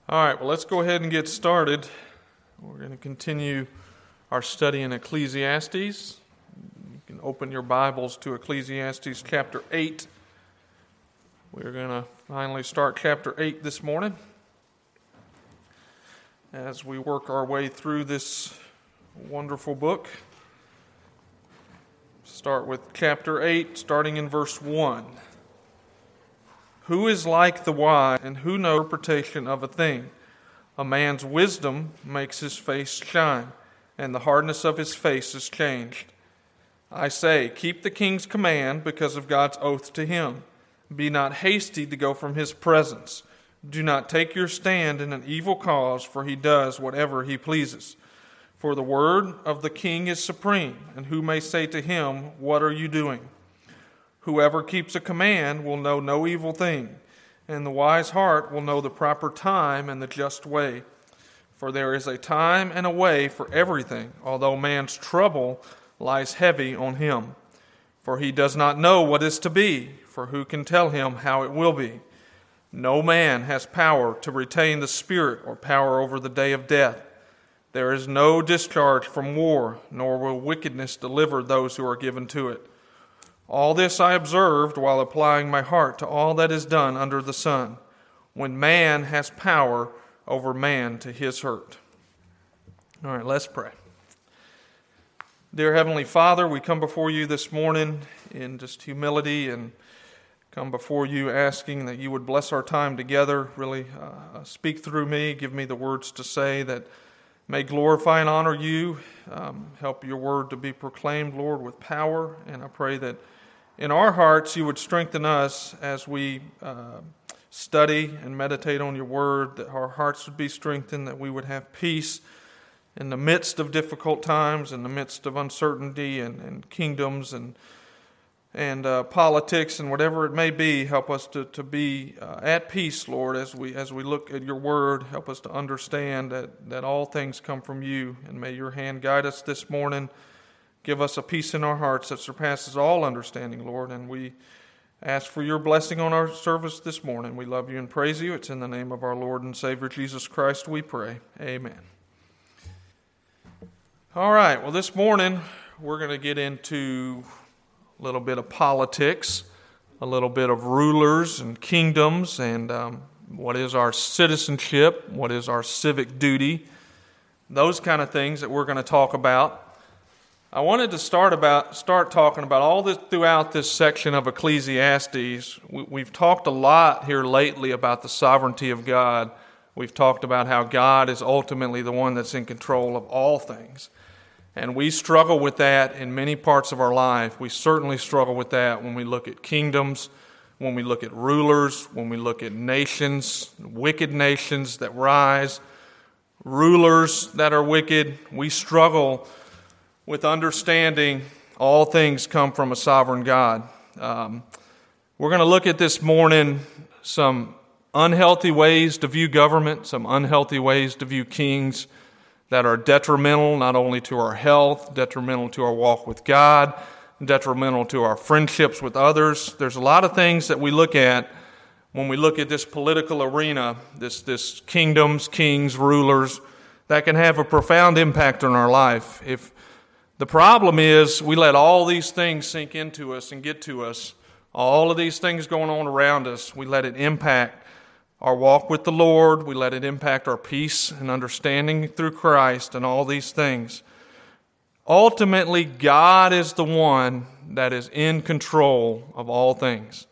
All right, well, let's go ahead and get started. We're going to continue our study in Ecclesiastes. You can open your Bibles to Ecclesiastes chapter 8. We're going to finally start chapter 8 this morning as we work our way through this wonderful book. Start with chapter 8, starting in verse 1. Who is like the wise, and who knows the interpretation of a thing? A man's wisdom makes his face shine, and the hardness of his face is changed. I say, keep the king's command because of God's oath to him. Be not hasty to go from his presence. Do not take your stand in an evil cause, for he does whatever he pleases. For the word of the king is supreme, and who may say to him, what are you doing? Whoever keeps a command will know no evil thing, and the wise heart will know the proper time and the just way. For there is a time and a way for everything, although man's trouble lies heavy on him. For he does not know what is to be, for who can tell him how it will be? No man has power to retain the spirit or power over the day of death. There is no discharge from war, nor will wickedness deliver those who are given to it. All this I observed while applying my heart to all that is done under the sun, when man has power over man to his hurt. All right, let's pray. Dear Heavenly Father, we come before you this morning in just humility and come before you asking that you would bless our time together, really speak through me, give me the words to say that may glorify and honor you. Help your word to be proclaimed, Lord, with power. And I pray that in our hearts you would strengthen us as we study and meditate on your word, that our hearts would be strengthened, that we would have peace in the midst of difficult times, in the midst of uncertainty and kingdoms and politics and whatever it may be. Help us to be at peace, Lord, as we look at your word. Help us to understand that all things come from you, and may your hand guide us this morning. Give us a peace in our hearts that surpasses all understanding, Lord, and we ask for your blessing on our service this morning. We love you and praise you. It's in the name of our Lord and Savior Jesus Christ we pray. Amen. All right, well, this morning we're going to get into a little bit of politics, a little bit of rulers and kingdoms, and what is our citizenship, what is our civic duty, those kind of things that we're going to talk about. I wanted to start talking about all this throughout this section of Ecclesiastes. We've talked a lot here lately about the sovereignty of God. We've talked about how God is ultimately the one that's in control of all things. And we struggle with that in many parts of our life. We certainly struggle with that when we look at kingdoms, when we look at rulers, when we look at nations, wicked nations that rise, rulers that are wicked. We struggle with understanding all things come from a sovereign God. We're going to look at this morning some unhealthy ways to view government, some unhealthy ways to view kings that are detrimental not only to our health, detrimental to our walk with God, detrimental to our friendships with others. There's a lot of things that we look at when we look at this political arena, this kingdoms, kings, rulers, that can have a profound impact on our life. If the problem is we let all these things sink into us and get to us, all of these things going on around us, we let it impact our walk with the Lord, we let it impact our peace and understanding through Christ and all these things. Ultimately, God is the one that is in control of all things.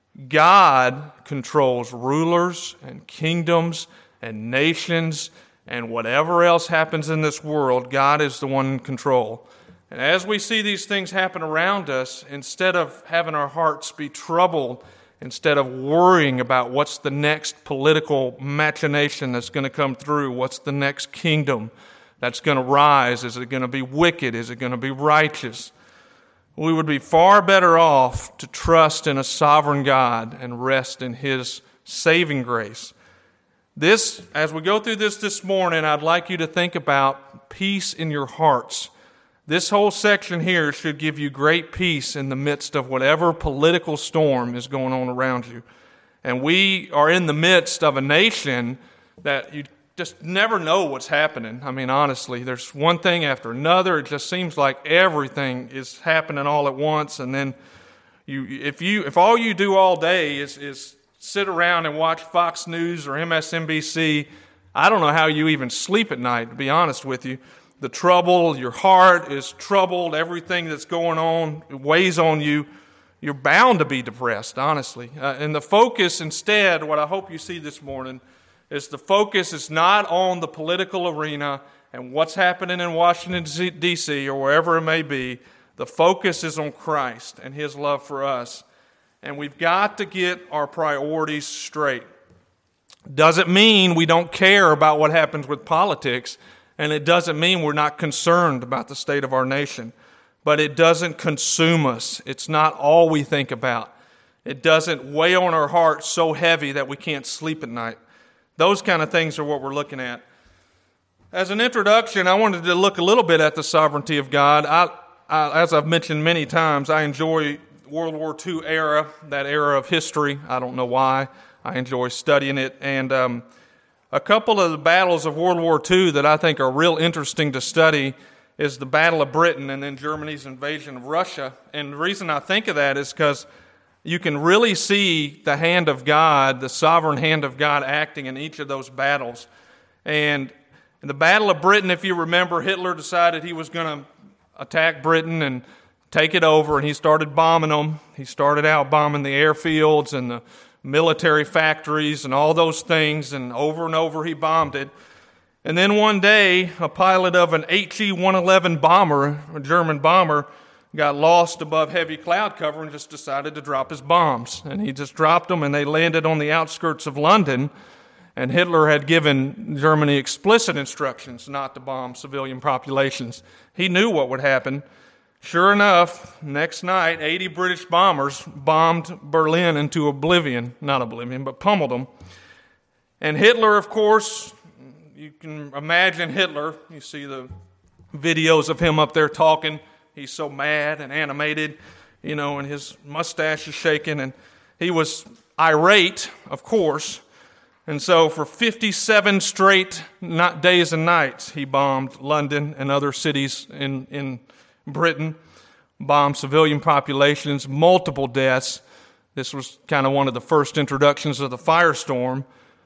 God controls rulers and kingdoms and nations and whatever else happens in this world. God is the one in control. And as we see these things happen around us, instead of having our hearts be troubled, instead of worrying about what's the next political machination that's going to come through, what's the next kingdom that's going to rise, is it going to be wicked, is it going to be righteous, we would be far better off to trust in a sovereign God and rest in His saving grace. This, as we go through this morning, I'd like you to think about peace in your hearts. This whole section here should give you great peace in the midst of whatever political storm is going on around you. And we are in the midst of a nation that you just never know what's happening. I mean, honestly, there's one thing after another. It just seems like everything is happening all at once, and then if all you do all day is sit around and watch Fox News or MSNBC, I don't know how you even sleep at night, to be honest with you. The trouble, your heart is troubled, everything that's going on weighs on you. You're bound to be depressed, honestly. And the focus instead, what I hope you see this morning, is the focus is not on the political arena and what's happening in Washington, D.C. or wherever it may be. The focus is on Christ and His love for us. And we've got to get our priorities straight. Doesn't mean we don't care about what happens with politics, and it doesn't mean we're not concerned about the state of our nation. But it doesn't consume us. It's not all we think about. It doesn't weigh on our hearts so heavy that we can't sleep at night. Those kind of things are what we're looking at. As an introduction, I wanted to look a little bit at the sovereignty of God. As I've mentioned many times, I enjoy World War II era, that era of history. I don't know why. I enjoy studying it. And a couple of the battles of World War II that I think are real interesting to study is the Battle of Britain and then Germany's invasion of Russia. And the reason I think of that is because you can really see the hand of God, the sovereign hand of God acting in each of those battles. And in the Battle of Britain, if you remember, Hitler decided he was going to attack Britain and take it over, and he started bombing them. He started out bombing the airfields and the military factories and all those things, and over he bombed it. And then one day, a pilot of an HE-111 bomber, a German bomber, got lost above heavy cloud cover and just decided to drop his bombs. And he just dropped them, and they landed on the outskirts of London. And Hitler had given Germany explicit instructions not to bomb civilian populations. He knew what would happen. Sure enough, next night, 80 British bombers bombed Berlin into oblivion. Not oblivion, but pummeled them. And Hitler, of course, you can imagine Hitler. You see the videos of him up there talking. He's so mad and animated, and his mustache is shaking. And he was irate, of course. And so for 57 straight days and nights, he bombed London and other cities in Britain, bombed civilian populations, multiple deaths. This was kind of one of the first introductions of the firestorm,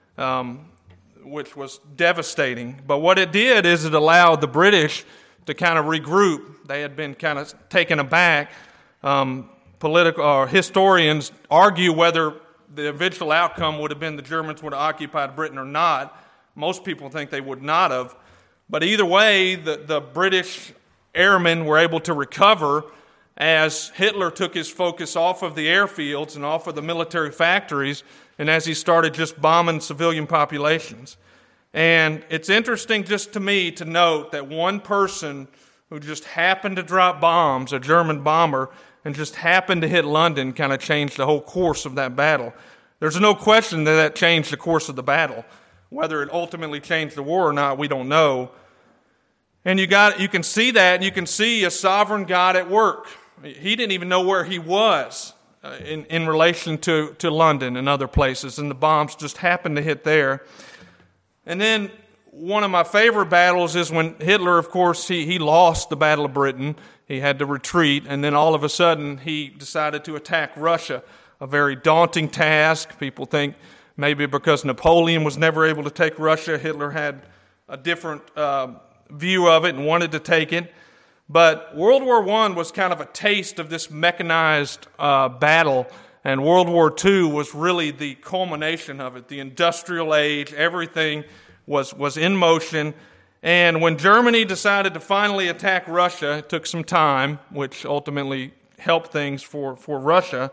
which was devastating. But what it did is it allowed the British to kind of regroup. They had been kind of taken aback. Political historians argue whether the eventual outcome would have been the Germans would have occupied Britain or not. Most people think they would not have. But either way, the British airmen were able to recover as Hitler took his focus off of the airfields and off of the military factories, and as he started just bombing civilian populations. And it's interesting just to me to note that one person who just happened to drop bombs, a German bomber, and just happened to hit London, kind of changed the whole course of that battle. There's no question that changed the course of the battle. Whether it ultimately changed the war or not, we don't know. And you can see that, and you can see a sovereign God at work. He didn't even know where he was in relation to London and other places, and the bombs just happened to hit there. And then one of my favorite battles is when Hitler, of course, he lost the Battle of Britain. He had to retreat, and then all of a sudden he decided to attack Russia, a very daunting task. People think maybe because Napoleon was never able to take Russia, Hitler had a different view of it and wanted to take it. But World War I was kind of a taste of this mechanized battle, and World War II was really the culmination of it. The industrial age, everything was in motion. And when Germany decided to finally attack Russia, it took some time, which ultimately helped things for Russia.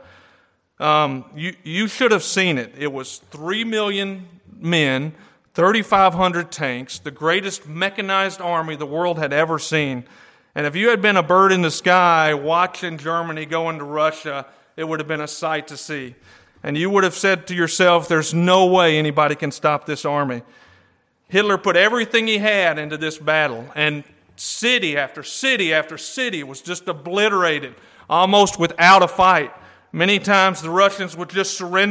You should have seen it. It was 3 million men, 3,500 tanks, the greatest mechanized army the world had ever seen. And if you had been a bird in the sky watching Germany go into Russia, it would have been a sight to see. And you would have said to yourself, there's no way anybody can stop this army. Hitler put everything he had into this battle, and city after city after city was just obliterated, almost without a fight. Many times the Russians would just surrender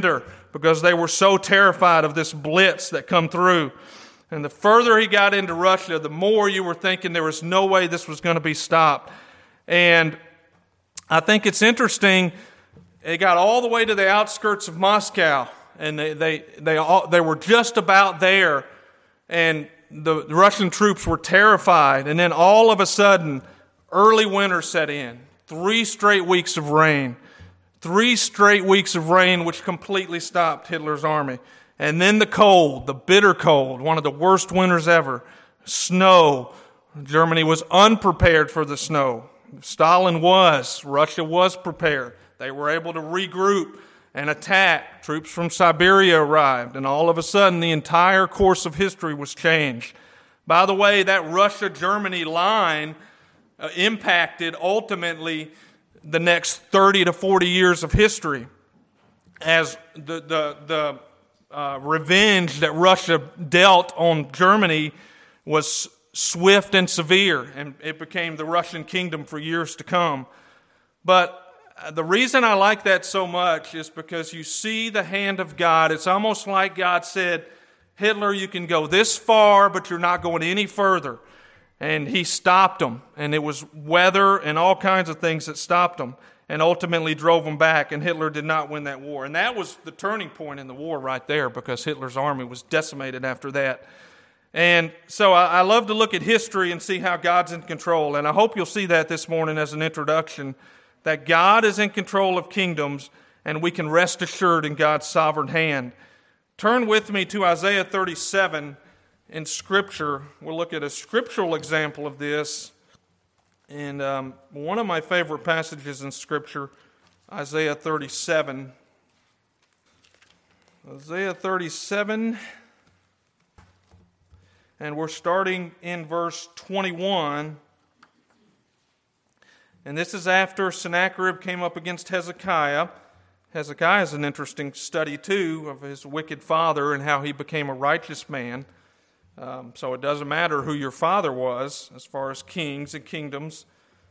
because they were so terrified of this blitz that come through. And the further he got into Russia, the more you were thinking there was no way this was going to be stopped. And I think it's interesting, they got all the way to the outskirts of Moscow, and they were just about there, and the Russian troops were terrified. And then all of a sudden, early winter set in. 3 straight weeks of rain. 3 straight weeks of rain, which completely stopped Hitler's army. And then the cold, the bitter cold, one of the worst winters ever. Snow. Germany was unprepared for the snow. Stalin was. Russia was prepared. They were able to regroup and attack. Troops from Siberia arrived, and all of a sudden the entire course of history was changed. By the way, that Russia-Germany line impacted ultimately the next 30 to 40 years of history, as the revenge that Russia dealt on Germany was swift and severe, and it became the Russian kingdom for years to come. But the reason I like that so much is because you see the hand of God. It's almost like God said, Hitler, you can go this far, but you're not going any further. And he stopped them. And it was weather and all kinds of things that stopped them and ultimately drove them back. And Hitler did not win that war. And that was the turning point in the war right there, because Hitler's army was decimated after that. And so I love to look at history and see how God's in control. And I hope you'll see that this morning as an introduction, that God is in control of kingdoms, and we can rest assured in God's sovereign hand. Turn with me to Isaiah 37 in Scripture. We'll look at a scriptural example of this. And one of my favorite passages in Scripture, Isaiah 37. Isaiah 37, and we're starting in verse 21. And this is after Sennacherib came up against Hezekiah. Hezekiah is an interesting study, too, of his wicked father and how he became a righteous man. So it doesn't matter who your father was as far as kings and kingdoms.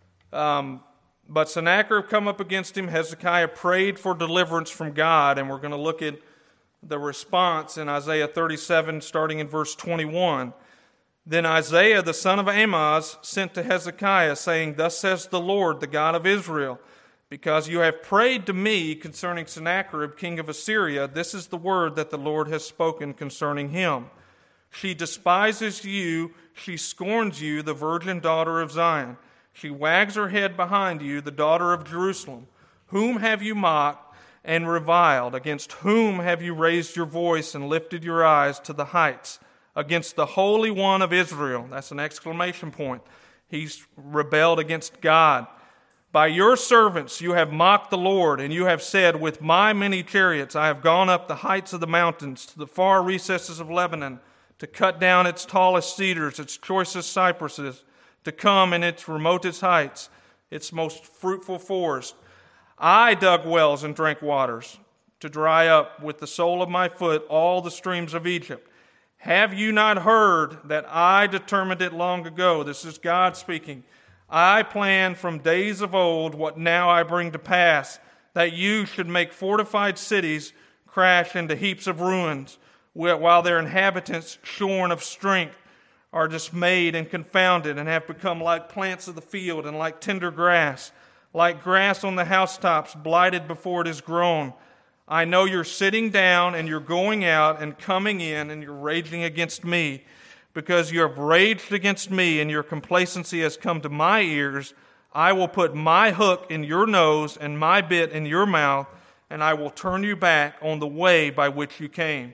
But Sennacherib come up against him. Hezekiah prayed for deliverance from God, and we're going to look at the response in Isaiah 37, starting in verse 21. Then Isaiah, the son of Amoz, sent to Hezekiah, saying, Thus says the Lord, the God of Israel, because you have prayed to me concerning Sennacherib, king of Assyria, this is the word that the Lord has spoken concerning him. She despises you, she scorns you, the virgin daughter of Zion. She wags her head behind you, the daughter of Jerusalem. Whom have you mocked and reviled? Against whom have you raised your voice and lifted your eyes to the heights? Against the Holy One of Israel. That's an exclamation point. He's rebelled against God. By your servants you have mocked the Lord, and you have said, With my many chariots I have gone up the heights of the mountains, to the far recesses of Lebanon, to cut down its tallest cedars, its choicest cypresses, to come in its remotest heights, its most fruitful forest. I dug wells and drank waters, to dry up with the sole of my foot all the streams of Egypt. Have you not heard that I determined it long ago? This is God speaking. I planned from days of old what now I bring to pass, that you should make fortified cities crash into heaps of ruins, while their inhabitants, shorn of strength, are dismayed and confounded, and have become like plants of the field and like tender grass, like grass on the housetops, blighted before it is grown. I know you're sitting down and you're going out and coming in, and you're raging against me, because you have raged against me and your complacency has come to my ears. I will put my hook in your nose and my bit in your mouth, and I will turn you back on the way by which you came.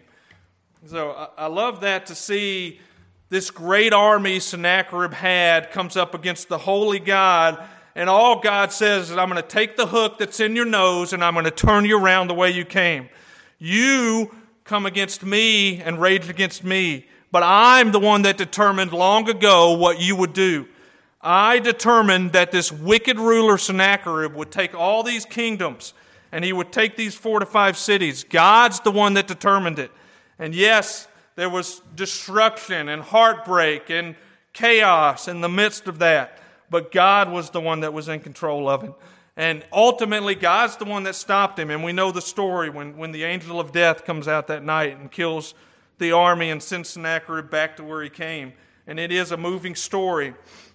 So I love that, to see this great army Sennacherib had comes up against the holy God. And all God says is, I'm going to take the hook that's in your nose and I'm going to turn you around the way you came. You come against me and rage against me, but I'm the one that determined long ago what you would do. I determined that this wicked ruler Sennacherib would take all these kingdoms and he would take these fortified cities. God's the one that determined it. And yes, there was destruction and heartbreak and chaos in the midst of that. But God was the one that was in control of it. And ultimately, God's the one that stopped him. And we know the story when the angel of death comes out that night and kills the army and sends Sennacherib back to where he came. And it is a moving story.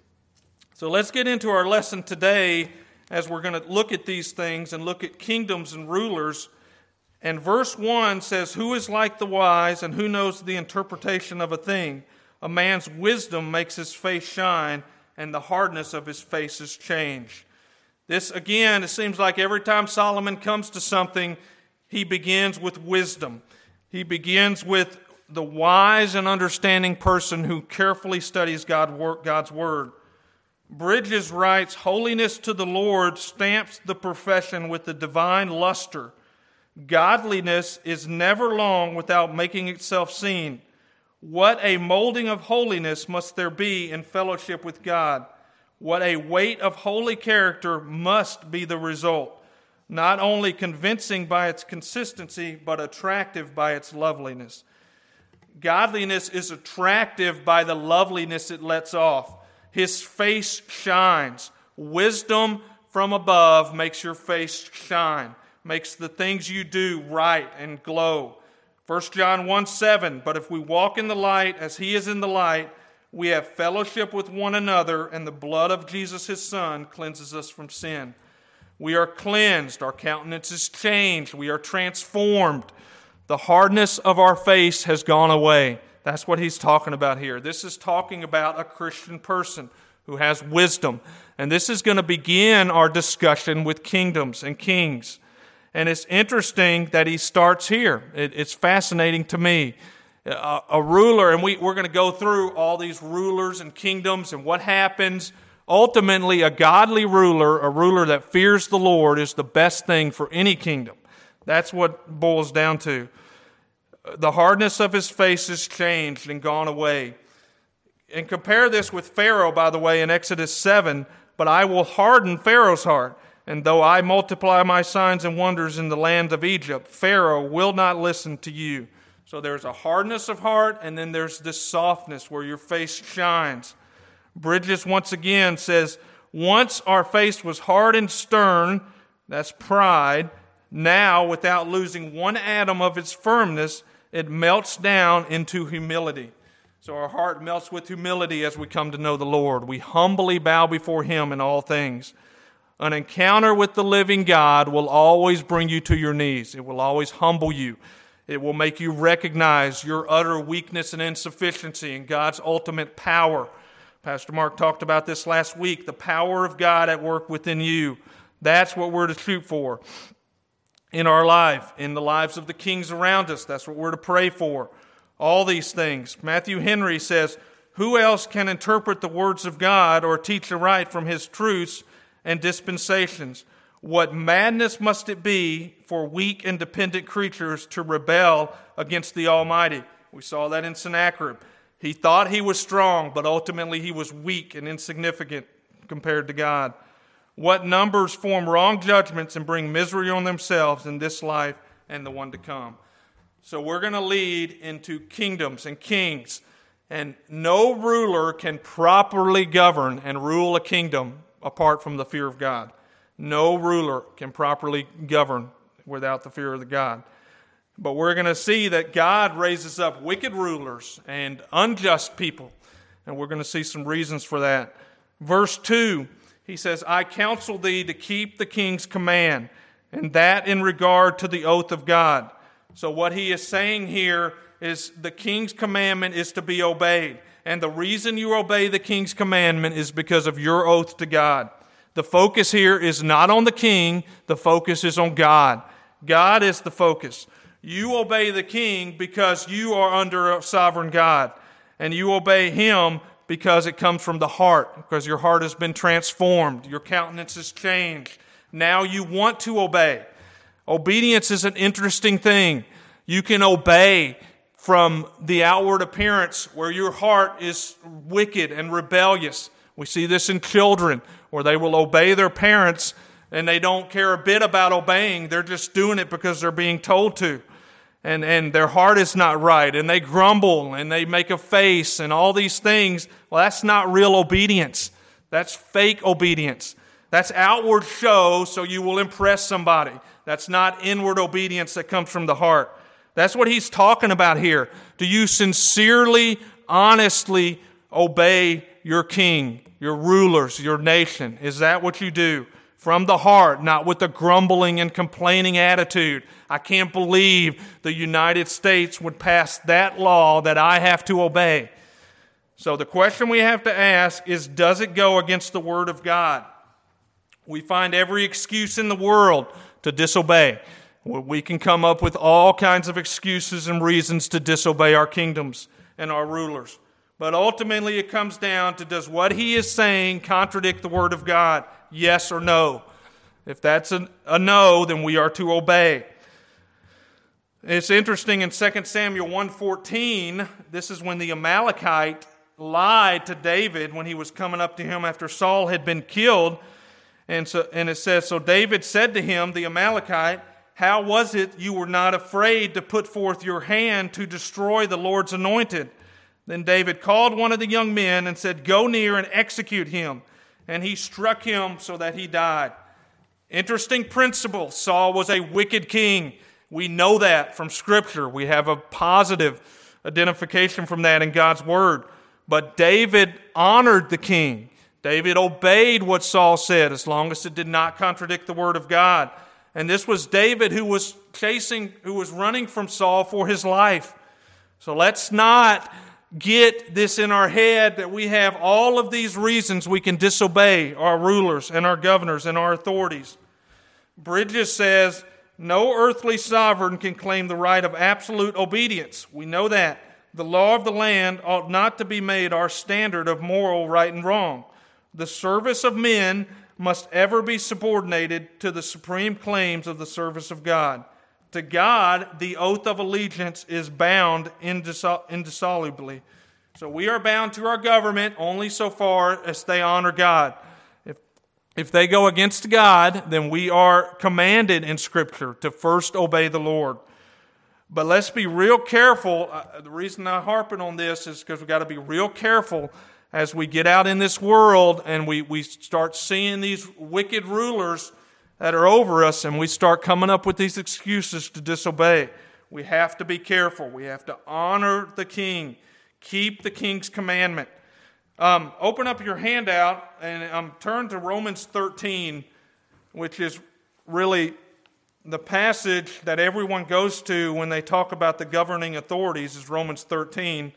So let's get into our lesson today as we're going to look at these things and look at kingdoms and rulers. And verse 1 says, "Who is like the wise, and who knows the interpretation of a thing? A man's wisdom makes his face shine, and the hardness of his face is changed." This, again, it seems like every time Solomon comes to something, he begins with wisdom. He begins with the wise and understanding person who carefully studies God's Word. Bridges writes, "Holiness to the Lord stamps the profession with the divine luster. Godliness is never long without making itself seen. What a molding of holiness must there be in fellowship with God. What a weight of holy character must be the result, not only convincing by its consistency, but attractive by its loveliness." Godliness is attractive by the loveliness it lets off. His face shines. Wisdom from above makes your face shine, makes the things you do right and glow. 1 John 1:7, "But if we walk in the light as he is in the light, we have fellowship with one another, and the blood of Jesus his Son cleanses us from sin." We are cleansed. Our countenance is changed. We are transformed. The hardness of our face has gone away. That's what he's talking about here. This is talking about a Christian person who has wisdom. And this is going to begin our discussion with kingdoms and kings. And it's interesting that he starts here. It's fascinating to me. A ruler, and we're going to go through all these rulers and kingdoms and what happens. Ultimately, a godly ruler, a ruler that fears the Lord, is the best thing for any kingdom. That's what it boils down to. The hardness of his face is changed and gone away. And compare this with Pharaoh, by the way, in Exodus 7. "But I will harden Pharaoh's heart, and though I multiply my signs and wonders in the land of Egypt, Pharaoh will not listen to you." So there's a hardness of heart, and then there's this softness where your face shines. Bridges once again says, "Once our face was hard and stern," that's pride. "Now, without losing one atom of its firmness, it melts down into humility." So our heart melts with humility as we come to know the Lord. We humbly bow before him in all things. An encounter with the living God will always bring you to your knees. It will always humble you. It will make you recognize your utter weakness and insufficiency and God's ultimate power. Pastor Mark talked about this last week, the power of God at work within you. That's what we're to shoot for in our life, in the lives of the kings around us. That's what we're to pray for. All these things. Matthew Henry says, "Who else can interpret the words of God or teach aright from his truths and dispensations? What madness must it be for weak and dependent creatures to rebel against the Almighty?" We saw that in Sennacherib. He thought he was strong, but ultimately he was weak and insignificant compared to God. What numbers form wrong judgments and bring misery on themselves in this life and the one to come. So we're going to lead into kingdoms and kings. And no ruler can properly govern and rule a kingdom apart from the fear of God. No ruler can properly govern without the fear of the God. But we're going to see that God raises up wicked rulers and unjust people. And we're going to see some reasons for that. Verse 2, he says, "I counsel thee to keep the king's command, and that in regard to the oath of God." So what he is saying here is the king's commandment is to be obeyed. And the reason you obey the king's commandment is because of your oath to God. The focus here is not on the king, the focus is on God. God is the focus. You obey the king because you are under a sovereign God. And you obey him because it comes from the heart, because your heart has been transformed. Your countenance has changed. Now you want to obey. Obedience is an interesting thing. You can obey from the outward appearance where your heart is wicked and rebellious. We see this in children where they will obey their parents and they don't care a bit about obeying. They're just doing it because they're being told to. And their heart is not right, and they grumble, and they make a face, and all these things. Well, that's not real obedience. That's fake obedience. That's outward show so you will impress somebody. That's not inward obedience that comes from the heart. That's what he's talking about here. Do you sincerely, honestly obey your king, your rulers, your nation? Is that what you do? From the heart, not with a grumbling and complaining attitude. I can't believe the United States would pass that law that I have to obey. So the question we have to ask is, does it go against the Word of God? We find every excuse in the world to disobey. We can come up with all kinds of excuses and reasons to disobey our kingdoms and our rulers. But ultimately it comes down to, does what he is saying contradict the Word of God? Yes or no? If that's a no, then we are to obey. It's interesting in 2 Samuel 1:14, this is when the Amalekite lied to David when he was coming up to him after Saul had been killed. And it says, so David said to him, the Amalekite, how was it you were not afraid to put forth your hand to destroy the Lord's anointed? Then David called one of the young men and said, go near and execute him. And he struck him so that he died. Interesting principle. Saul was a wicked king. We know that from Scripture. We have a positive identification from that in God's Word. But David honored the king. David obeyed what Saul said as long as it did not contradict the Word of God. And this was David who was running from Saul for his life. So let's not get this in our head that we have all of these reasons we can disobey our rulers and our governors and our authorities. Bridges says, no earthly sovereign can claim the right of absolute obedience. We know that. The law of the land ought not to be made our standard of moral right and wrong. The service of men must ever be subordinated to the supreme claims of the service of God. To God, the oath of allegiance is bound indissolubly. So we are bound to our government only so far as they honor God. If they go against God, then we are commanded in Scripture to first obey the Lord. But let's be real careful. The reason I'm harping on this is because we've got to be real careful as we get out in this world and we start seeing these wicked rulers that are over us, and we start coming up with these excuses to disobey. We have to be careful. We have to honor the king. Keep the king's commandment. Open up your handout and turn to Romans 13, which is really the passage that everyone goes to when they talk about the governing authorities, is Romans 13.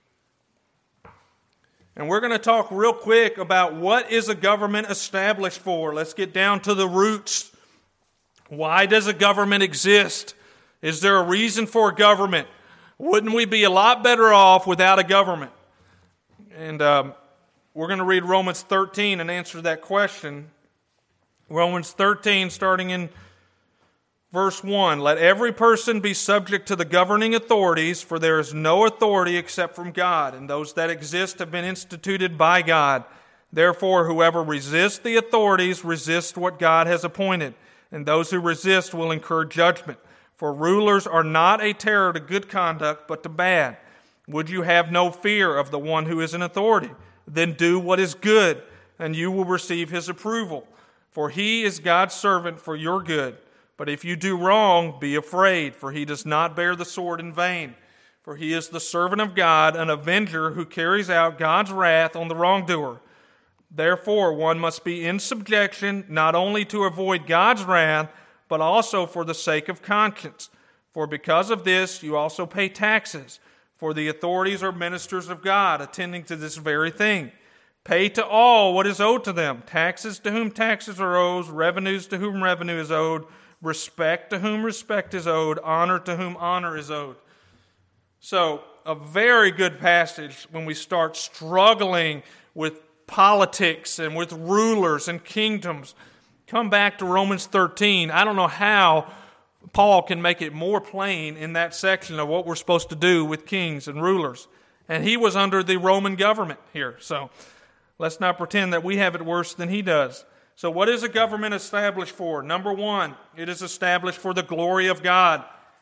And we're going to talk real quick about what is a government established for. Let's get down to the roots. Why does a government exist? Is there a reason for a government? Wouldn't we be a lot better off without a government? And we're going to read Romans 13 and answer that question. Romans 13, starting in Verse 1, let every person be subject to the governing authorities, for there is no authority except from God, and those that exist have been instituted by God. Therefore, whoever resists the authorities resists what God has appointed, and those who resist will incur judgment. For rulers are not a terror to good conduct, but to bad. Would you have no fear of the one who is in authority? Then do what is good, and you will receive his approval. For he is God's servant for your good. But if you do wrong, be afraid, for he does not bear the sword in vain. For he is the servant of God, an avenger who carries out God's wrath on the wrongdoer. Therefore, one must be in subjection, not only to avoid God's wrath, but also for the sake of conscience. For because of this, you also pay taxes. For the authorities are ministers of God, attending to this very thing. Pay to all what is owed to them, taxes to whom taxes are owed, revenues to whom revenue is owed, respect to whom respect is owed, honor to whom honor is owed. So, a very good passage when we start struggling with politics and with rulers and kingdoms. Come back to Romans 13. I don't know how Paul can make it more plain in that section of what we're supposed to do with kings and rulers. And he was under the Roman government here. So, let's not pretend that we have it worse than he does. So what is a government established for? Number one, it is established for the glory of God.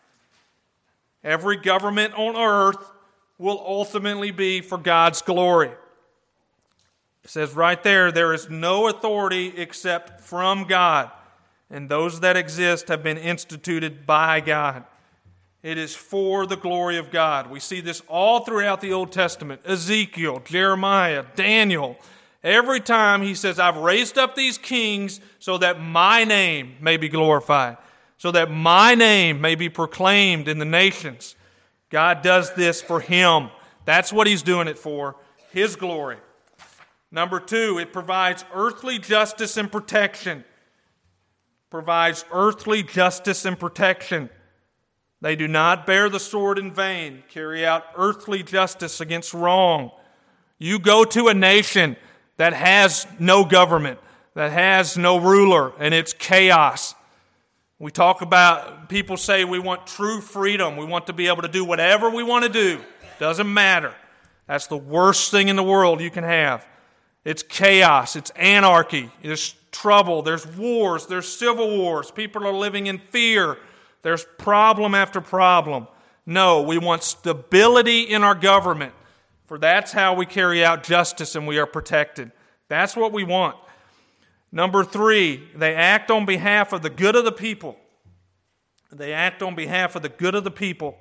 Every government on earth will ultimately be for God's glory. It says right there is no authority except from God, and those that exist have been instituted by God. It is for the glory of God. We see this all throughout the Old Testament. Ezekiel, Jeremiah, Daniel. Every time he says, I've raised up these kings so that my name may be glorified, so that my name may be proclaimed in the nations. God does this for him. That's what he's doing it for, his glory. Number 2, it provides earthly justice and protection. Provides earthly justice and protection. They do not bear the sword in vain, carry out earthly justice against wrong. You go to a nation that has no government, that has no ruler, and it's chaos. We talk about, people say we want true freedom. We want to be able to do whatever we want to do. Doesn't matter. That's the worst thing in the world you can have. It's chaos. It's anarchy. There's trouble. There's wars. There's civil wars. People are living in fear. There's problem after problem. No, we want stability in our government, for that's how we carry out justice and we are protected. That's what we want. Number 3, they act on behalf of the good of the people. They act on behalf of the good of the people.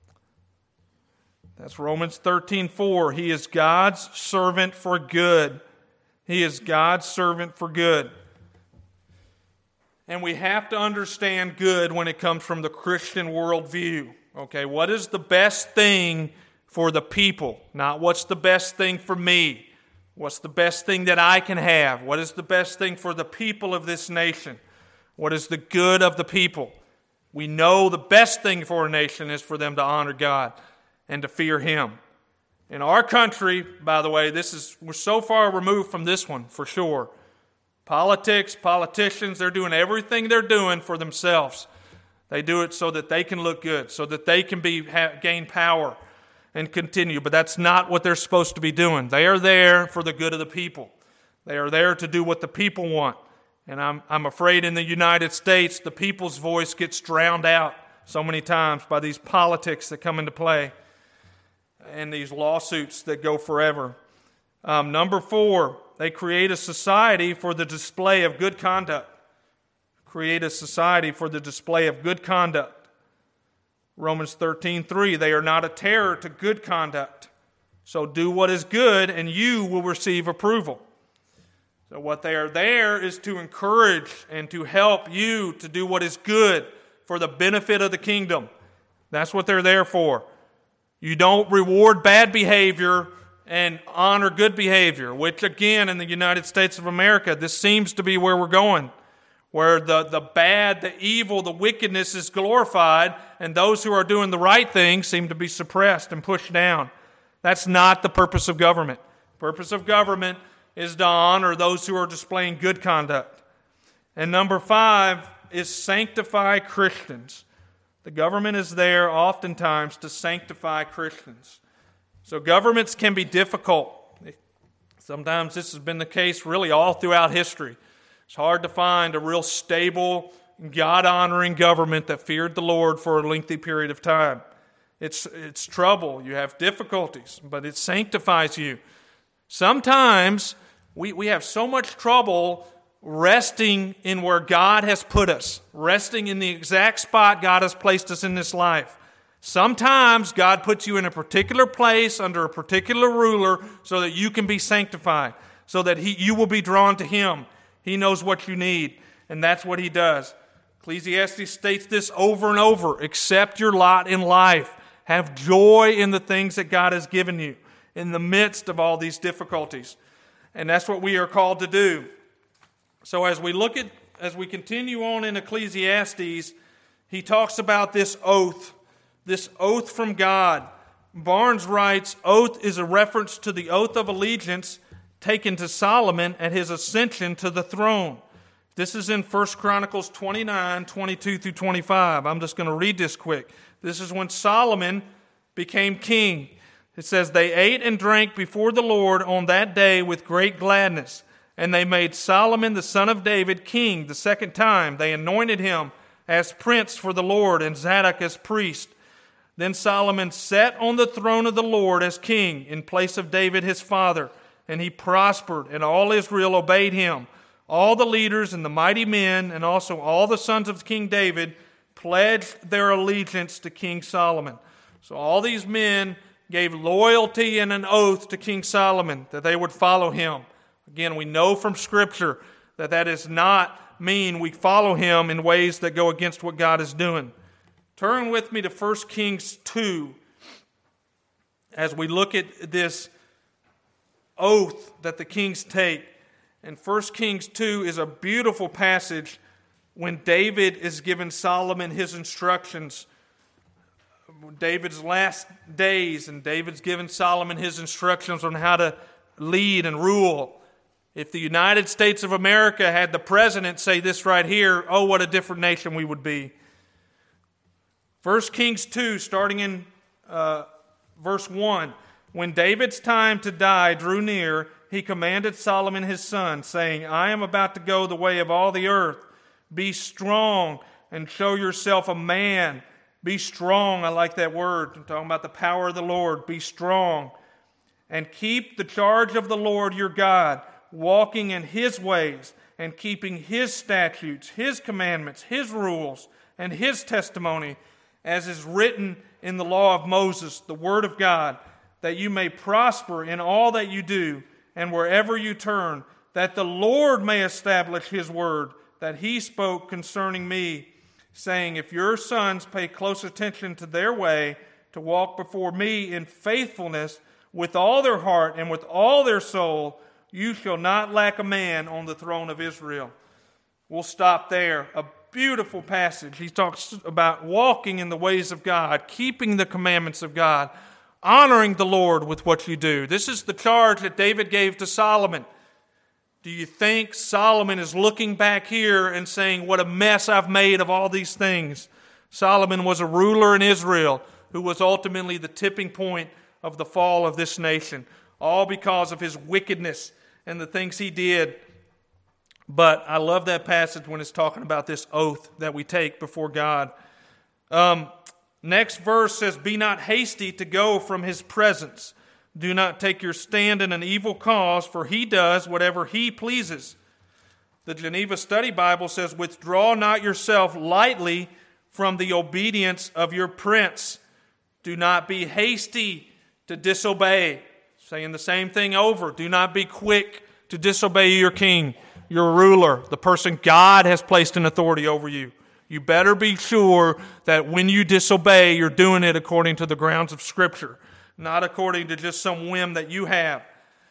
That's Romans 13:4. He is God's servant for good. He is God's servant for good. And we have to understand good when it comes from the Christian worldview. Okay, what is the best thing for the people? Not what's the best thing for me. What's the best thing that I can have? What is the best thing for the people of this nation? What is the good of the people? We know the best thing for a nation is for them to honor God and to fear Him. In our country, by the way, we're so far removed from this one for sure. Politicians, they're doing everything they're doing for themselves. They do it so that they can look good, so that they can gain power and continue. But that's not what they're supposed to be doing. They are there for the good of the people. They are there to do what the people want. And I'm afraid in the United States, the people's voice gets drowned out so many times by these politics that come into play and these lawsuits that go forever. Number 4, they create a society for the display of good conduct. Create a society for the display of good conduct. Romans 13:3, they are not a terror to good conduct. So do what is good and you will receive approval. So what they are there is to encourage and to help you to do what is good for the benefit of the kingdom. That's what they're there for. You don't reward bad behavior and honor good behavior, which again in the United States of America, this seems to be where we're going, where the bad, the evil, the wickedness is glorified, and those who are doing the right thing seem to be suppressed and pushed down. That's not the purpose of government. The purpose of government is to honor those who are displaying good conduct. And number 5 is sanctify Christians. The government is there oftentimes to sanctify Christians. So governments can be difficult. Sometimes this has been the case really all throughout history. It's hard to find a real stable, God-honoring government that feared the Lord for a lengthy period of time. It's trouble. You have difficulties, but it sanctifies you. Sometimes we have so much trouble resting in where God has put us, resting in the exact spot God has placed us in this life. Sometimes God puts you in a particular place under a particular ruler so that you can be sanctified, so that you will be drawn to Him. He knows what you need, and that's what He does. Ecclesiastes states this over and over. Accept your lot in life. Have joy in the things that God has given you in the midst of all these difficulties. And that's what we are called to do. So as we continue on in Ecclesiastes, he talks about this oath from God. Barnes writes, oath is a reference to the oath of allegiance taken to Solomon at his ascension to the throne. This is in 1 Chronicles 29, 22 through 25. I'm just going to read this quick. This is when Solomon became king. It says, they ate and drank before the Lord on that day with great gladness. And they made Solomon the son of David king the second time. They anointed him as prince for the Lord and Zadok as priest. Then Solomon sat on the throne of the Lord as king in place of David his father. and he prospered, and all Israel obeyed him. All the leaders and the mighty men, and also all the sons of King David, pledged their allegiance to King Solomon. So all these men gave loyalty and an oath to King Solomon that they would follow him. Again, we know from Scripture that that does not mean we follow him in ways that go against what God is doing. Turn with me to 1 Kings 2 as we look at this oath that the kings take. And 1 Kings 2 is a beautiful passage when David is giving Solomon his instructions. David's last days, and David's given Solomon his instructions on how to lead and rule. If the United States of America had the president say this right here, oh, what a different nation we would be. 1 Kings 2, starting in verse 1. When David's time to die drew near, he commanded Solomon his son, saying, I am about to go the way of all the earth. Be strong and show yourself a man. Be strong, I like that word. I'm talking about the power of the Lord. Be strong. And keep the charge of the Lord your God, walking in his ways and keeping his statutes, his commandments, his rules, and his testimony, as is written in the law of Moses, the word of God, that you may prosper in all that you do and wherever you turn, that the Lord may establish his word that he spoke concerning me, saying, if your sons pay close attention to their way, to walk before me in faithfulness with all their heart and with all their soul, you shall not lack a man on the throne of Israel. We'll stop there. A beautiful passage. He talks about walking in the ways of God, keeping the commandments of God, honoring the Lord with what you do. This is the charge that David gave to Solomon. Do you think Solomon is looking back here and saying, what a mess I've made of all these things? Solomon was a ruler in Israel who was ultimately the tipping point of the fall of this nation, all because of his wickedness and the things he did. But I love that passage when it's talking about this oath that we take before God. Next verse says, be not hasty to go from his presence. Do not take your stand in an evil cause, for he does whatever he pleases. The Geneva Study Bible says, withdraw not yourself lightly from the obedience of your prince. Do not be hasty to disobey. Saying the same thing over. Do not be quick to disobey your king, your ruler, the person God has placed in authority over you. You better be sure that when you disobey, you're doing it according to the grounds of Scripture, not according to just some whim that you have.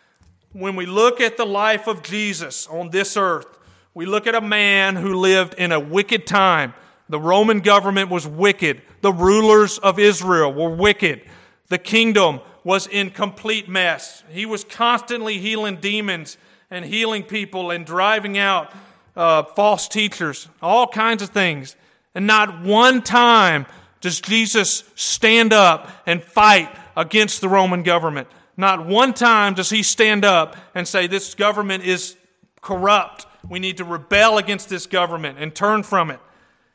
When we look at the life of Jesus on this earth, we look at a man who lived in a wicked time. The Roman government was wicked. The rulers of Israel were wicked. The kingdom was in complete mess. He was constantly healing demons and healing people and driving out false teachers, all kinds of things. And not one time does Jesus stand up and fight against the Roman government. Not one time does he stand up and say, this government is corrupt. We need to rebel against this government and turn from it.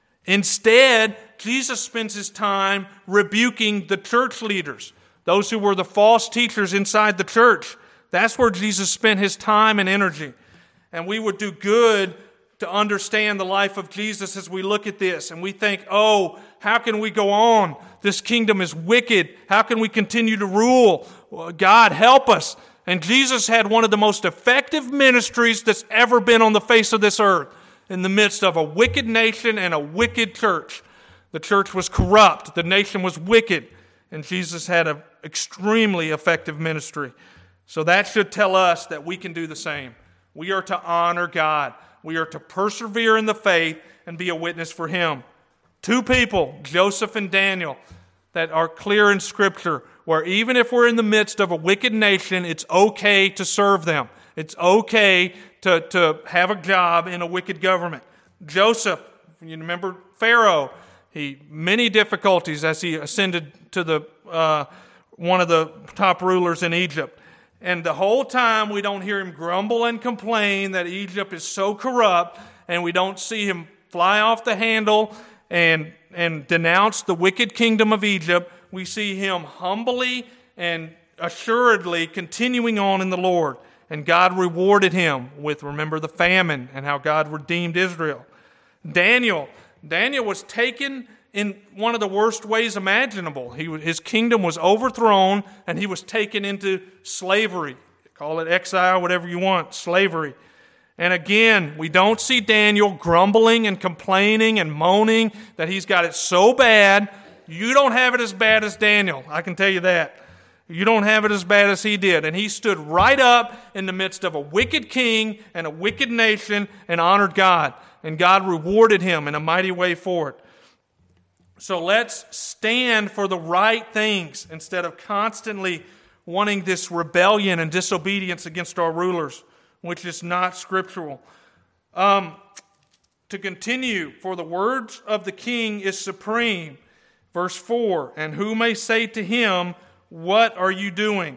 Instead, Jesus spends his time rebuking the church leaders, those who were the false teachers inside the church. That's where Jesus spent his time and energy. And we would do good to understand the life of Jesus as we look at this and we think, oh, how can we go on? This kingdom is wicked. How can we continue to rule? Well, God, help us. And Jesus had one of the most effective ministries that's ever been on the face of this earth in the midst of a wicked nation and a wicked church. The church was corrupt. The nation was wicked. And Jesus had an extremely effective ministry. So that should tell us that we can do the same. We are to honor God. We are to persevere in the faith and be a witness for him. Two people, Joseph and Daniel, that are clear in Scripture, where even if we're in the midst of a wicked nation, it's okay to serve them. It's okay to have a job in a wicked government. Joseph, you remember Pharaoh, many difficulties as he ascended to the one of the top rulers in Egypt. And the whole time we don't hear him grumble and complain that Egypt is so corrupt, and we don't see him fly off the handle and denounce the wicked kingdom of Egypt. We see him humbly and assuredly continuing on in the Lord. and God rewarded him with, remember, the famine and how God redeemed Israel. Daniel was taken in one of the worst ways imaginable. His kingdom was overthrown, and he was taken into slavery. Call it exile, whatever you want, slavery. And again, we don't see Daniel grumbling and complaining and moaning that he's got it so bad. You don't have it as bad as Daniel, I can tell you that. You don't have it as bad as he did. And he stood right up in the midst of a wicked king and a wicked nation and honored God. And God rewarded him in a mighty way for it. So let's stand for the right things instead of constantly wanting this rebellion and disobedience against our rulers, which is not scriptural. To continue, for the words of the king is supreme. Verse 4, and who may say to him, what are you doing?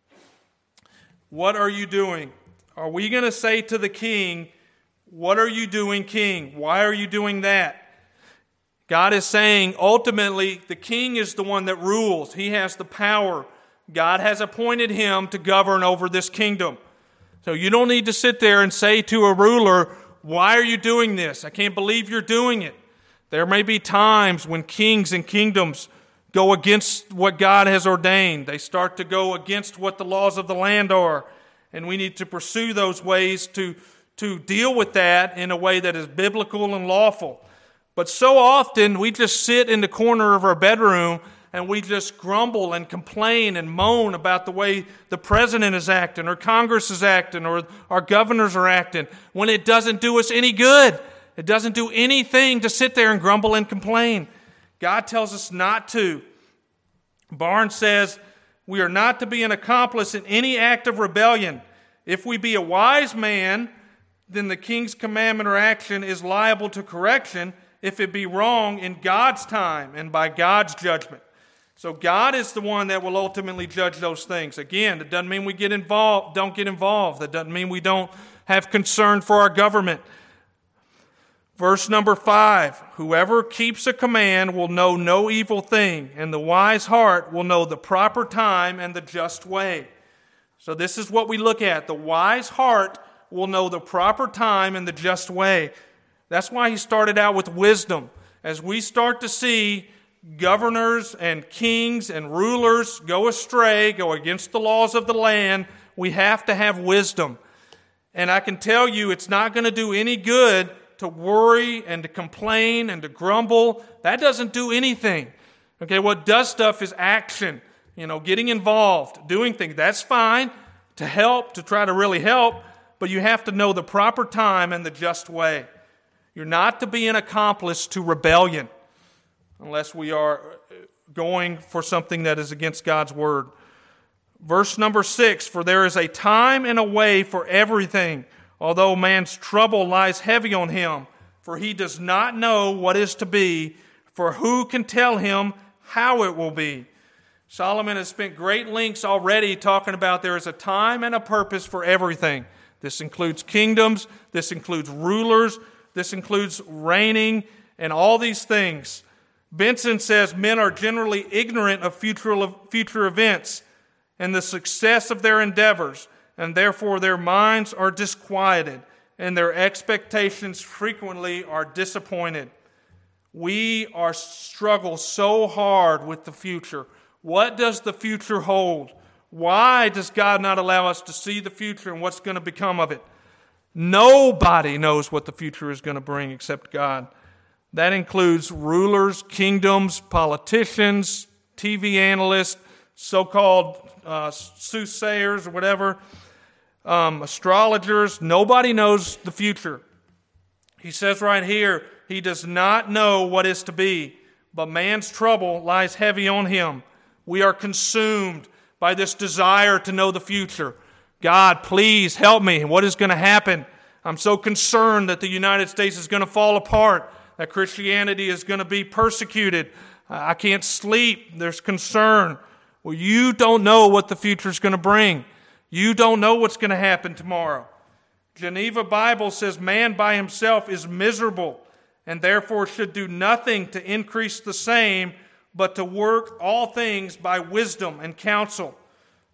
What are you doing? Are we going to say to the king, what are you doing, king? Why are you doing that? God is saying, ultimately, the king is the one that rules. He has the power. God has appointed him to govern over this kingdom. So you don't need to sit there and say to a ruler, why are you doing this? I can't believe you're doing it. There may be times when kings and kingdoms go against what God has ordained. They start to go against what the laws of the land are. And we need to pursue those ways to deal with that in a way that is biblical and lawful. But so often we just sit in the corner of our bedroom and we just grumble and complain and moan about the way the president is acting or Congress is acting or our governors are acting when it doesn't do us any good. It doesn't do anything to sit there and grumble and complain. God tells us not to. Barnes says, we are not to be an accomplice in any act of rebellion. If we be a wise man, then the king's commandment or action is liable to correction if it be wrong in God's time and by God's judgment. So God is the one that will ultimately judge those things. Again, it doesn't mean we don't get involved. That doesn't mean we don't have concern for our government. Verse number 5, whoever keeps a command will know no evil thing, and the wise heart will know the proper time and the just way. So this is what we look at. The wise heart will know the proper time and the just way. That's why he started out with wisdom. As we start to see governors and kings and rulers go astray, go against the laws of the land, we have to have wisdom. And I can tell you it's not going to do any good to worry and to complain and to grumble. That doesn't do anything. Okay, what does stuff is action. Getting involved, doing things. That's fine to help, to try to really help, but you have to know the proper time and the just way. You're not to be an accomplice to rebellion unless we are going for something that is against God's word. Verse number 6, for there is a time and a way for everything, although man's trouble lies heavy on him, for he does not know what is to be, for who can tell him how it will be? Solomon has spent great lengths already talking about there is a time and a purpose for everything. This includes kingdoms, this includes rulers, this includes reigning, and all these things. Benson says men are generally ignorant of future events and the success of their endeavors, and therefore their minds are disquieted, and their expectations frequently are disappointed. We struggle so hard with the future. What does the future hold? Why does God not allow us to see the future and what's going to become of it? Nobody knows what the future is going to bring except God. That includes rulers, kingdoms, politicians, TV analysts, so-called soothsayers or whatever, astrologers. Nobody knows the future. He says right here, he does not know what is to be, but man's trouble lies heavy on him. We are consumed by this desire to know the future. God, please help me. What is going to happen? I'm so concerned that the United States is going to fall apart, that Christianity is going to be persecuted. I can't sleep. There's concern. Well, you don't know what the future is going to bring. You don't know what's going to happen tomorrow. Geneva Bible says man by himself is miserable and therefore should do nothing to increase the same, but to work all things by wisdom and counsel.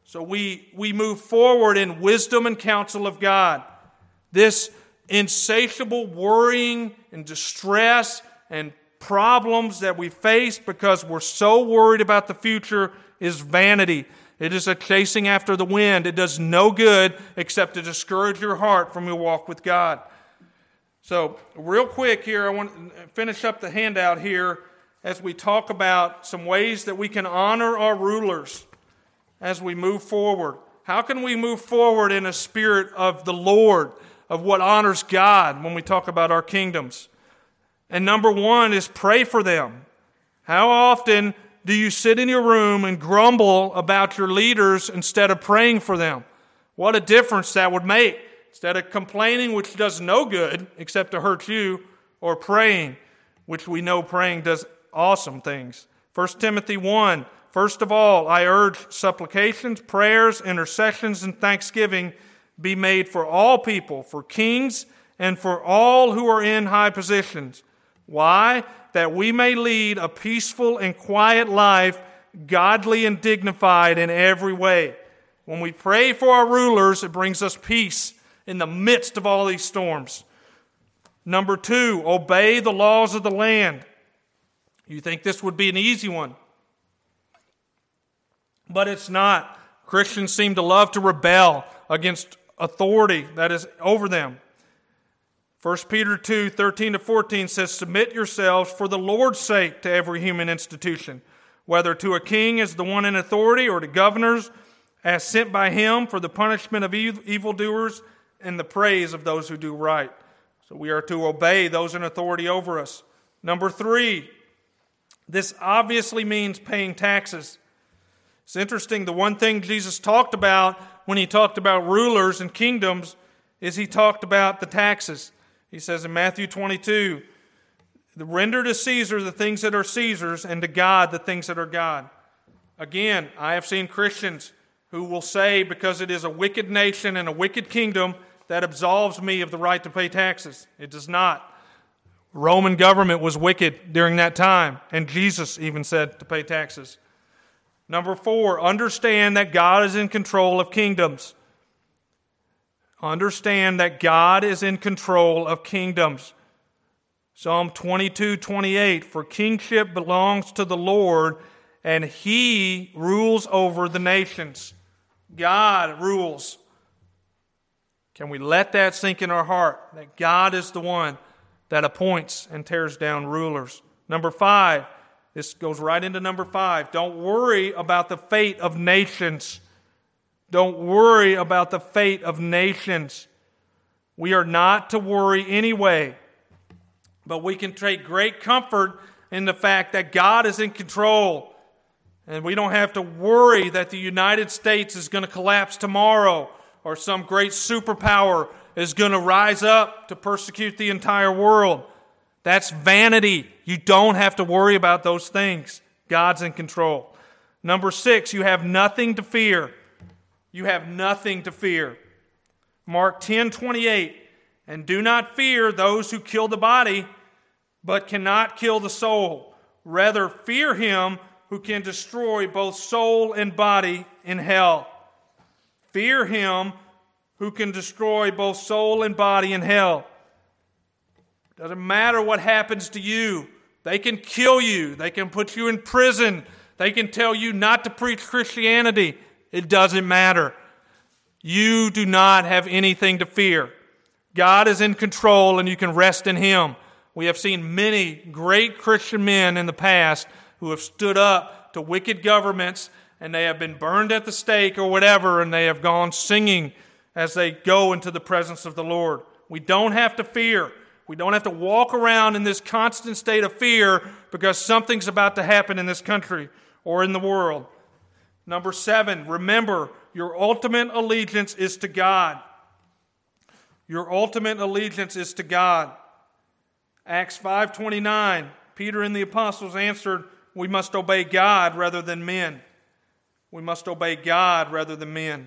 So we move forward in wisdom and counsel of God. This insatiable worrying and distress and problems that we face because we're so worried about the future is vanity. It is a chasing after the wind. It does no good except to discourage your heart from your walk with God. So real quick here, I want to finish up the handout here as we talk about some ways that we can honor our rulers as we move forward. How can we move forward in a spirit of the Lord, of what honors God when we talk about our kingdoms? And number one is pray for them. How often do you sit in your room and grumble about your leaders instead of praying for them? What a difference that would make. Instead of complaining, which does no good except to hurt you, or praying, which we know praying does awesome things. 1 Timothy 1, first of all, I urge supplications, prayers, intercessions, and thanksgiving be made for all people, for kings, and for all who are in high positions. Why? That we may lead a peaceful and quiet life, godly and dignified in every way. When we pray for our rulers, it brings us peace in the midst of all these storms. Number two, obey the laws of the land. You think this would be an easy one, but it's not. Christians seem to love to rebel against authority that is over them. 1 Peter 2, 13-14 says, submit yourselves for the Lord's sake to every human institution, whether to a king as the one in authority or to governors as sent by him for the punishment of evildoers and the praise of those who do right. So we are to obey those in authority over us. Number three, this obviously means paying taxes. It's interesting, the one thing Jesus talked about when he talked about rulers and kingdoms is he talked about the taxes. He says in Matthew 22, render to Caesar the things that are Caesar's and to God the things that are God. Again, I have seen Christians who will say because it is a wicked nation and a wicked kingdom, that absolves me of the right to pay taxes. It does not. Roman government was wicked during that time, and Jesus even said to pay taxes. Number four, understand that God is in control of kingdoms. Understand that God is in control of kingdoms. Psalm 22:28, for kingship belongs to the Lord, and He rules over the nations. God rules. Can we let that sink in our heart, that God is the one that appoints and tears down rulers? Number five, this goes right into number five. Don't worry about the fate of nations. Don't worry about the fate of nations. We are not to worry anyway, but we can take great comfort in the fact that God is in control. And we don't have to worry that the United States is going to collapse tomorrow or some great superpower is going to rise up to persecute the entire world. That's vanity. You don't have to worry about those things. God's in control. Number six, you have nothing to fear. You have nothing to fear. Mark 10:28, and do not fear those who kill the body, but cannot kill the soul. Rather, fear him who can destroy both soul and body in hell. Fear him who can destroy both soul and body in hell. Doesn't matter what happens to you. They can kill you. They can put you in prison. They can tell you not to preach Christianity. It doesn't matter. You do not have anything to fear. God is in control and you can rest in Him. We have seen many great Christian men in the past who have stood up to wicked governments and they have been burned at the stake or whatever, and they have gone singing as they go into the presence of the Lord. We don't have to fear. We don't have to walk around in this constant state of fear because something's about to happen in this country or in the world. Number seven, remember, your ultimate allegiance is to God. Your ultimate allegiance is to God. Acts 5:29, Peter and the apostles answered, we must obey God rather than men. We must obey God rather than men.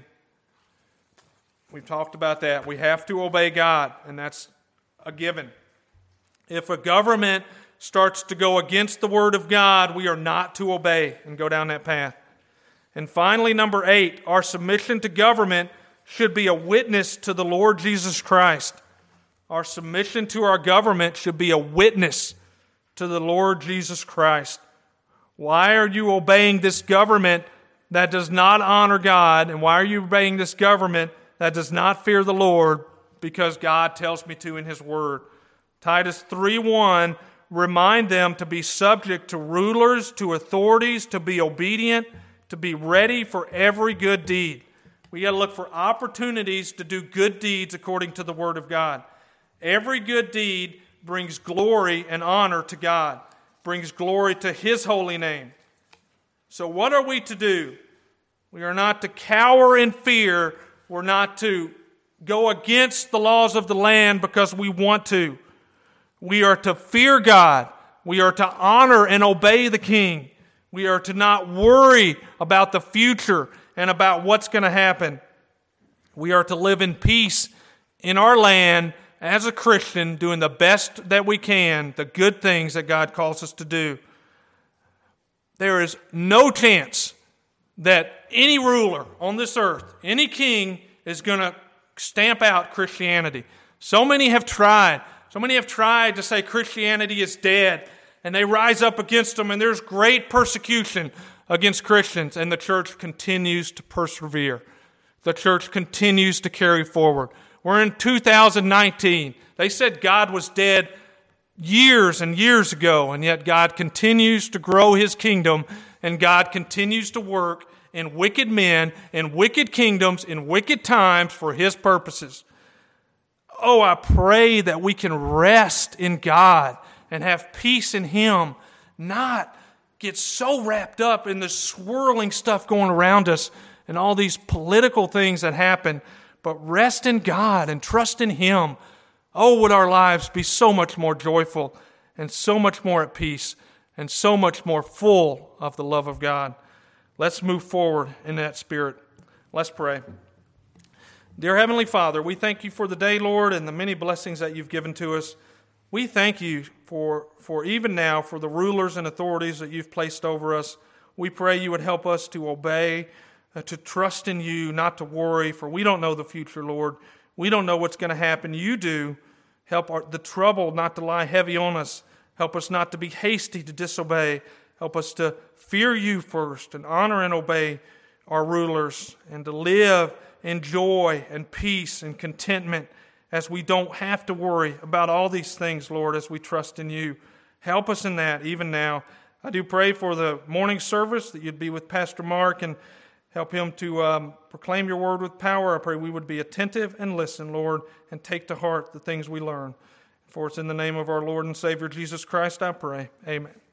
We've talked about that. We have to obey God, and that's a given. If a government starts to go against the Word of God, we are not to obey and go down that path. And finally, number 8, our submission to government should be a witness to the Lord Jesus Christ. Our submission to our government should be a witness to the Lord Jesus Christ. Why are you obeying this government that does not honor God? And why are you obeying this government that does not fear the Lord? Because God tells me to in His Word. Titus 3:1, remind them to be subject to rulers, to authorities, to be obedient, to be ready for every good deed. We got to look for opportunities to do good deeds according to the Word of God. Every good deed brings glory and honor to God, brings glory to His holy name. So what are we to do? We are not to cower in fear. We're not to go against the laws of the land because we want to. We are to fear God. We are to honor and obey the King. We are to not worry about the future and about what's going to happen. We are to live in peace in our land as a Christian, doing the best that we can, the good things that God calls us to do. There is no chance that any ruler on this earth, any king, is going to stamp out Christianity. So many have tried. So many have tried to say Christianity is dead, and they rise up against them, and there's great persecution against Christians, and the church continues to persevere. The church continues to carry forward. We're in 2019. They said God was dead years and years ago, and yet God continues to grow His kingdom, and God continues to work in wicked men, in wicked kingdoms, in wicked times for His purposes. Oh, I pray that we can rest in God and have peace in Him, not get so wrapped up in the swirling stuff going around us and all these political things that happen, but rest in God and trust in Him. Oh, would our lives be so much more joyful and so much more at peace and so much more full of the love of God. Let's move forward in that spirit. Let's pray. Dear Heavenly Father, we thank You for the day, Lord, and the many blessings that You've given to us. We thank You for even now, for the rulers and authorities that You've placed over us. We pray You would help us to obey, to trust in You, not to worry, for we don't know the future, Lord. We don't know what's going to happen. You do. Help the trouble not to lie heavy on us. Help us not to be hasty to disobey. Help us to fear You first and honor and obey our rulers, and to live in joy and peace and contentment as we don't have to worry about all these things, Lord, as we trust in You. Help us in that even now. I do pray for the morning service, that You'd be with Pastor Mark and help him to proclaim Your word with power. I pray we would be attentive and listen, Lord, and take to heart the things we learn. For it's in the name of our Lord and Savior Jesus Christ I pray. Amen.